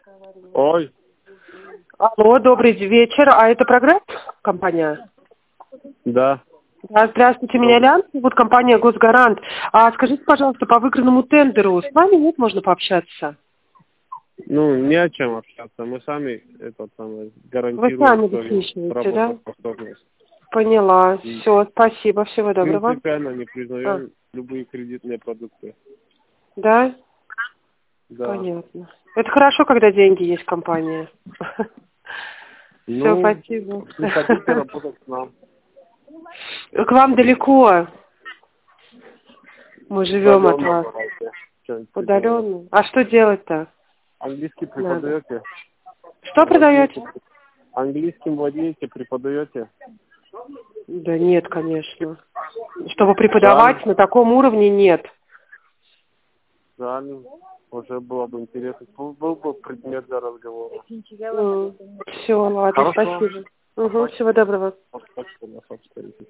Ой, Алло, добрый вечер. А это прогресс компания? да. Да, здравствуйте, меня Лян, вот компания Госгарант. А скажите, пожалуйста, по выигранному тендеру с вами нет, можно пообщаться? Ну, не о чем общаться. Мы сами Вы гарантируем сами свою высвечиваете, да? работоспособность. Поняла. И Все, спасибо, всего доброго. принципиально не А, признаем любые кредитные продукты. да? Да. Понятно. Это хорошо, когда деньги есть в компании. Все, Ну, спасибо. приходите работать к нам. К вам далеко. Мы живем от Удаленно вас. давайте. Что-нибудь придумаем. Удаленно. А что делать-то? Английский Надо. преподаете? Что продаете? Владеете? Английским владеете, преподаете? Да нет, конечно. Чтобы преподавать Правильно. на таком уровне нет. Правильно. Уже было бы интересно. Был бы предмет для разговора. Все, ладно, Хорошо. спасибо. Угу, всего доброго. Спасибо, на